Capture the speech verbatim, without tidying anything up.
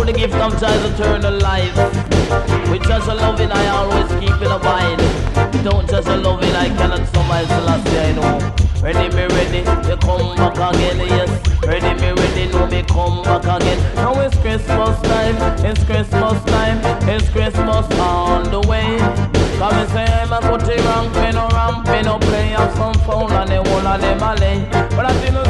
the gift of child's eternal life. With just a loving I always keep it abide. Without just a loving I cannot survive till I say I know. Ready me ready, you come back again, yes. Ready me ready, no me come back again. Now it's Christmas time, it's Christmas time, it's Christmas on the way. Come and say I'm a put it ramp, me no ramp, me no play, have some phone and the whole of them a lay. But I feel